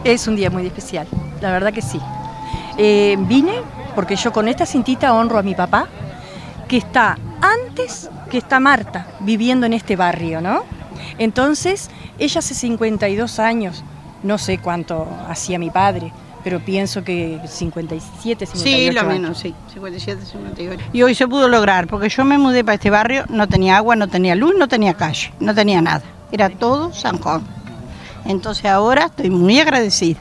Es un día muy especial, la verdad que sí. Vine porque yo con esta cintita honro a mi papá, que está antes que está Marta viviendo en este barrio, ¿no? Entonces, ella hace 52 años, no sé cuánto hacía mi padre, pero pienso que 57, 58 Sí, lo años. menos, sí, 57, 58. Y hoy se pudo lograr, porque yo me mudé para este barrio, no tenía agua, no tenía luz, no tenía calle, no tenía nada. Era todo San Juan. Entonces ahora estoy muy agradecida.